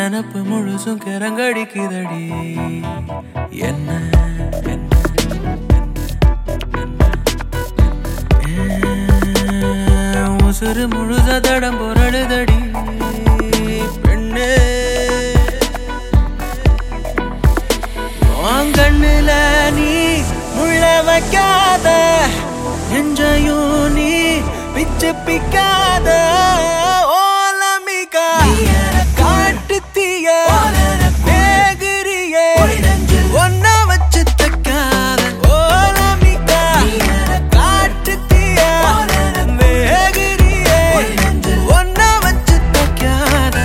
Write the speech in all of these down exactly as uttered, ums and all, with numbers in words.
நினப்பு முழுசும் கிறங்கடிக்குதடி என்ன உசுறு முழுச தடம் பொருளுதடி பெண்ணே கண்ணுல நீ முள்ள வைக்காத நெஞ்சையும் நீ பிச்சு பிக்காத ஓலமிகா காட்டு தீய வேகிரியே ஒன்ன வச்சு தக்காத ஓலமிகா காட்டு தீய வேகிரியே ஒன்ன வச்சு தக்காத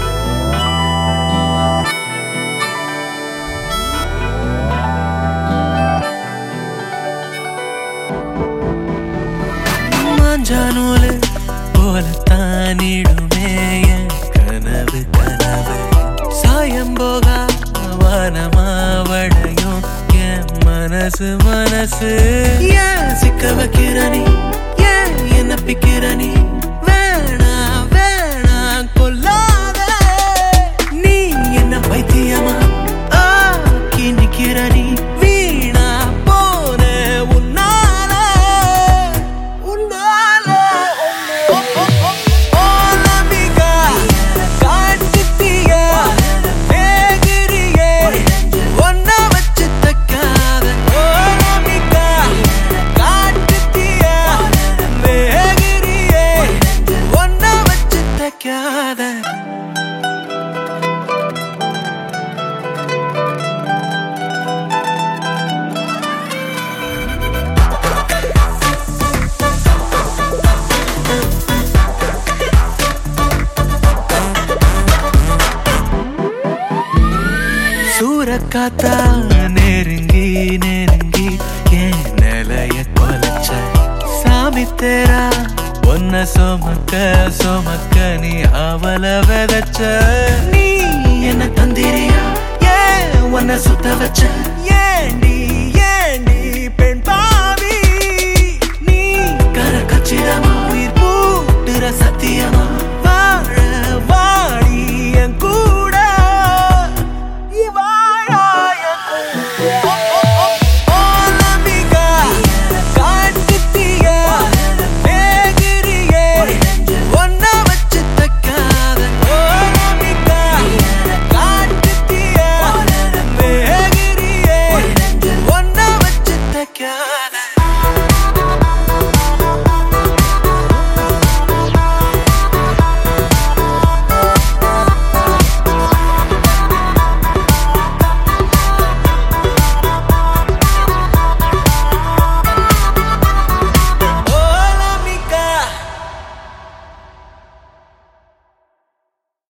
மாஞ்சானூலு போலத்தானிடுமே என் கனவு கனவு சாயம் போகா வானமாவடையும் என் மனசு மனசு ஏன் சிக்க வைக்கிறனி ஏன் என்ன பிக்கிறனி வேணா வேணா கொல்லாத நீ என்ன பைத்தியமா ஆக்கி நிக்கிறனி வீணா போன உன்னால உன்னால ஓலமிகா காட்டு தீய வேகிரியே ஒன்ன வச்சு தக்காத ஓலமிகா காட்டு தீய வேகிரியே ஒன்ன வச்சு தக்காத சூரக்காத்தா நெருங்கி நெருங்கி என் நிலைய கொலைச்ச சாமி தேரா ஒன்ன சுமக்க சுமக்க நீ அவள விதைச்ச நீ என்ன தந்திரியா ஏன் உன்ன சுத்த வச்ச ஏன்